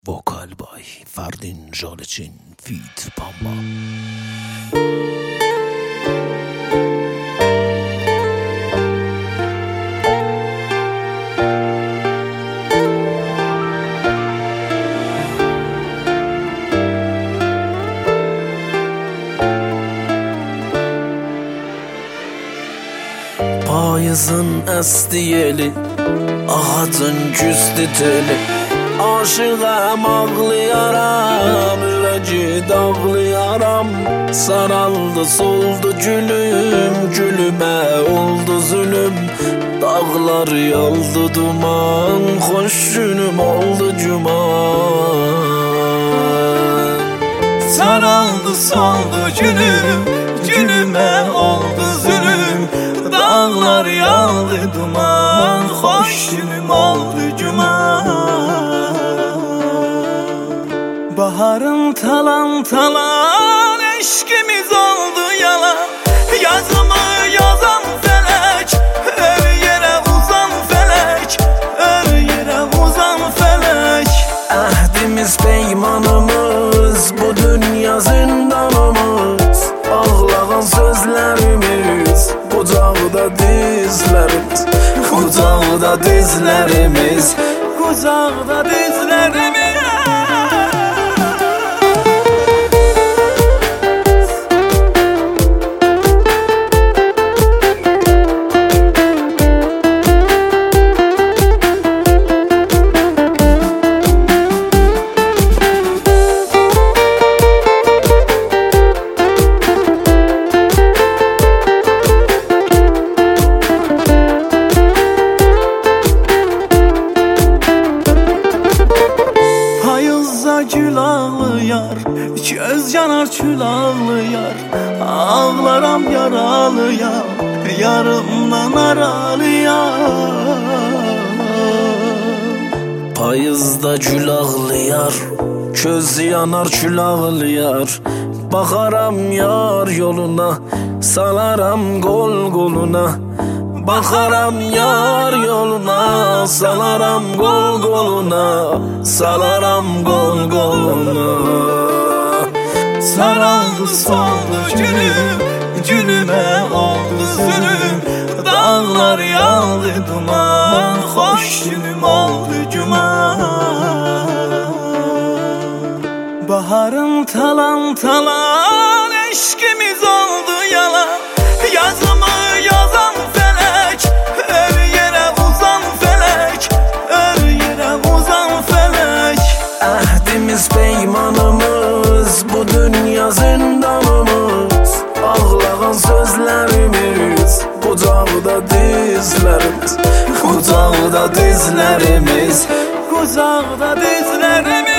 Vokal by Ferdin Jalacin feat. Pamba. Payızın esti yeli, ağacın küstü teli. Aşığım ağlayaram, üreci dağlayaram. Saraldı soldu gülüm, gülüme oldu zulüm. Dağlar yaldı duman, hoş günüm oldu cuman. Saraldı soldu gülüm, gülüme oldu zulüm. Dağlar yaldı duman, hoş günüm oldu cuman. Baharım talan talan, eşkimiz oldu yalan. Yazımı yazan felek, öv yere uzan felek, öv yere uzan felek. Ahdimiz peymanımız, bu dünya zindanımız. Ağlayan sözlerimiz, kucağda dizlerimiz. Kucağda dizlerimiz, kucağda dizlerimiz. Gül ağlayar, göz yanar kül ağlayar. Ağlaram yaralı yar, yarımdan aralıyar. Payızda gül ağlayar, göz yanar kül ağlayar. Bakaram yar yoluna, salaram gol goluna. Bakaram yar yoluna, salaram gol goluna. Salaram gol goluna. Saraldı soldu gülüm, gülüme oldu zulüm. Dağlar yaldı duman, hoş günüm oldu cuman. Baharım talan talan, eşkimiz oldu yalan. Yazımı yazan felek, öv yere uzan felek, öv yere uzan felek. Ahdimiz peymanımız, bu dünya zindanımız. Ağlayan sözlerimiz, kucağda dizlerimiz. Kucağda dizlerimiz, kucağda dizlerimiz.